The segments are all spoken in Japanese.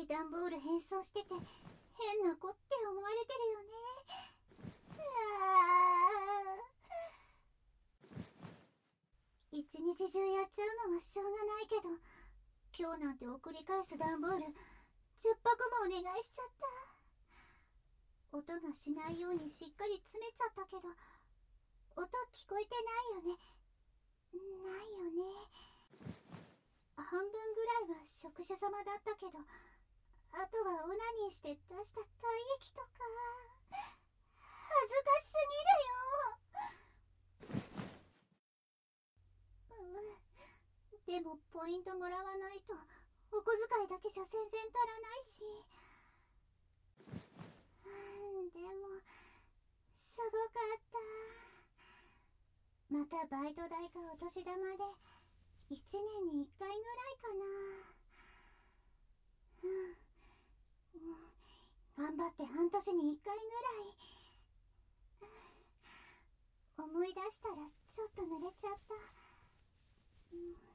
い段ボール変装してて変な子って思われてるよね。一日中やっちゃうのはしょうがないけど、今日なんて送り返す段ボール10箱もお願いしちゃった。音がしないようにしっかり詰めちゃったけど、音聞こえてないよね。ないよね。半分ぐらいは職者様だったけど、あとはオナニーして出した体液とか。恥ずかしすぎるよ。でもポイントもらわないとお小遣いだけじゃ全然足らないし。でもすごかった。またバイト代かお年玉で1年に1回ぐらいかな。頑張って半年に1回ぐらい。思い出したらちょっと濡れちゃった。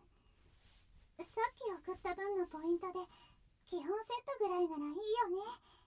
さっき送った分のポイントで基本セットぐらいならいいよね。